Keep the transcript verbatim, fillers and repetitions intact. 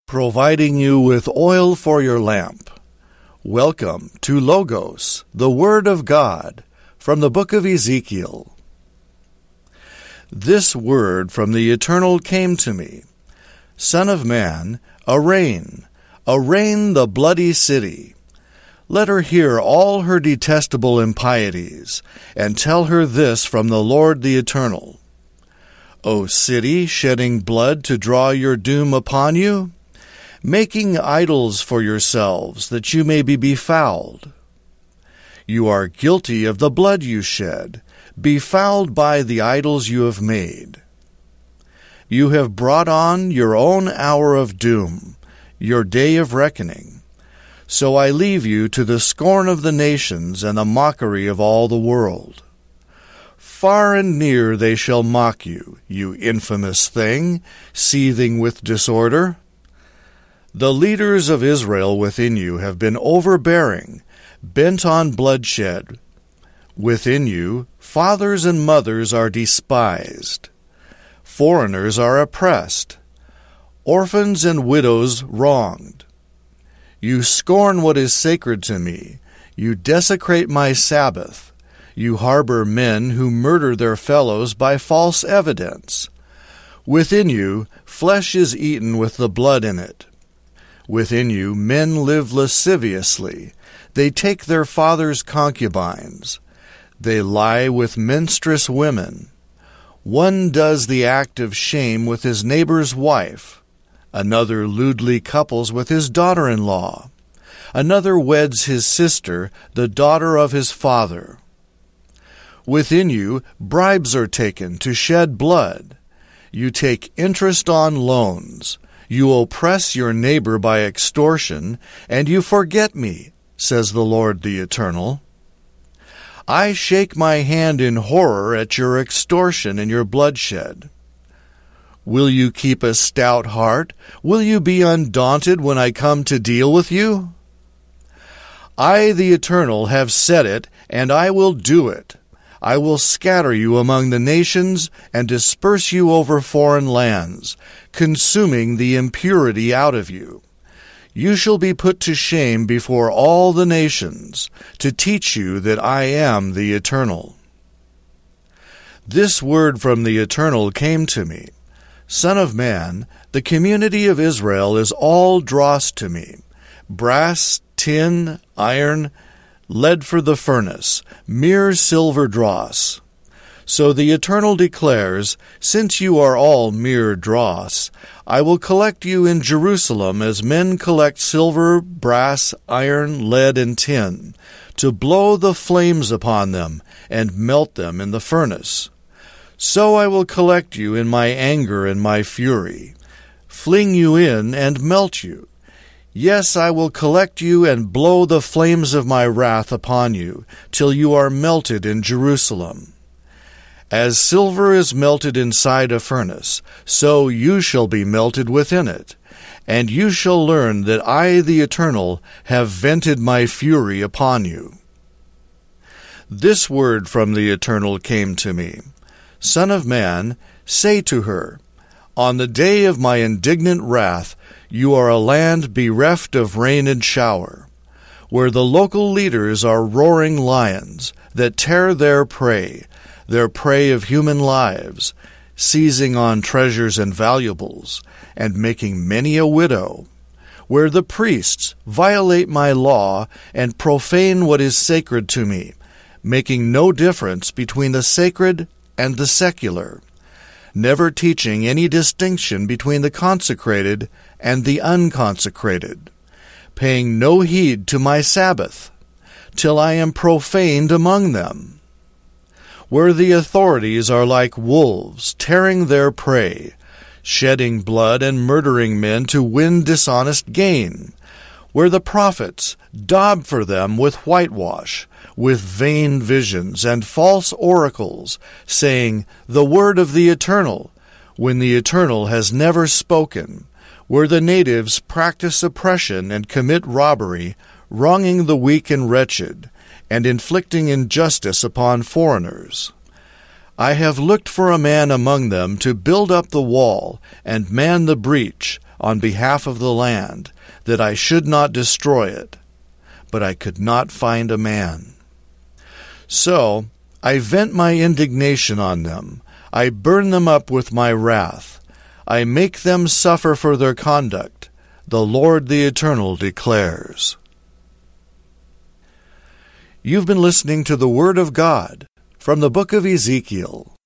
providing you with oil for your lamp. Welcome to Logos, the Word of God, from the book of Ezekiel. This word from the Eternal came to me. Son of man, arraign, arraign the bloody city. Let her hear all her detestable impieties, and tell her this from the Lord the Eternal. O city, shedding blood to draw your doom upon you, making idols for yourselves, that you may be befouled. You are guilty of the blood you shed, befouled by the idols you have made. You have brought on your own hour of doom, your day of reckoning. So I leave you to the scorn of the nations and the mockery of all the world. Far and near they shall mock you, you infamous thing, seething with disorder. The leaders of Israel within you have been overbearing, bent on bloodshed. Within you, fathers and mothers are despised. Foreigners are oppressed. Orphans and widows wronged. You scorn what is sacred to me. You desecrate my Sabbath. You harbor men who murder their fellows by false evidence. Within you, flesh is eaten with the blood in it. Within you, men live lasciviously. They take their father's concubines. They lie with menstruous women. One does the act of shame with his neighbor's wife. Another lewdly couples with his daughter-in-law. Another weds his sister, the daughter of his father. Within you, bribes are taken to shed blood. You take interest on loans. You oppress your neighbor by extortion, and you forget me, says the Lord the Eternal. I shake my hand in horror at your extortion and your bloodshed. Will you keep a stout heart? Will you be undaunted when I come to deal with you? I, the Eternal, have said it, and I will do it. I will scatter you among the nations and disperse you over foreign lands, consuming the impurity out of you. You shall be put to shame before all the nations, to teach you that I am the Eternal. This word from the Eternal came to me. Son of man, the community of Israel is all dross to me, brass, tin, iron, lead for the furnace, mere silver dross. So the Eternal declares, since you are all mere dross, I will collect you in Jerusalem as men collect silver, brass, iron, lead, and tin, to blow the flames upon them and melt them in the furnace. So I will collect you in my anger and my fury, fling you in and melt you. Yes, I will collect you and blow the flames of my wrath upon you, till you are melted in Jerusalem. As silver is melted inside a furnace, so you shall be melted within it, and you shall learn that I, the Eternal, have vented my fury upon you. This word from the Eternal came to me. Son of man, say to her, on the day of my indignant wrath, you are a land bereft of rain and shower, where the local leaders are roaring lions that tear their prey, their prey of human lives, seizing on treasures and valuables, and making many a widow, where the priests violate my law and profane what is sacred to me, making no difference between the sacred and the secular, never teaching any distinction between the consecrated and the unconsecrated, paying no heed to my Sabbath, till I am profaned among them. Where the authorities are like wolves, tearing their prey, shedding blood and murdering men to win dishonest gain, where the prophets daub for them with whitewash, with vain visions and false oracles, saying, the word of the Eternal, when the Eternal has never spoken, where the natives practice oppression and commit robbery, wronging the weak and wretched, and inflicting injustice upon foreigners. I have looked for a man among them to build up the wall and man the breach, on behalf of the land, that I should not destroy it. But I could not find a man. So I vent my indignation on them. I burn them up with my wrath. I make them suffer for their conduct. The Lord the Eternal declares. You've been listening to the Word of God from the book of Ezekiel.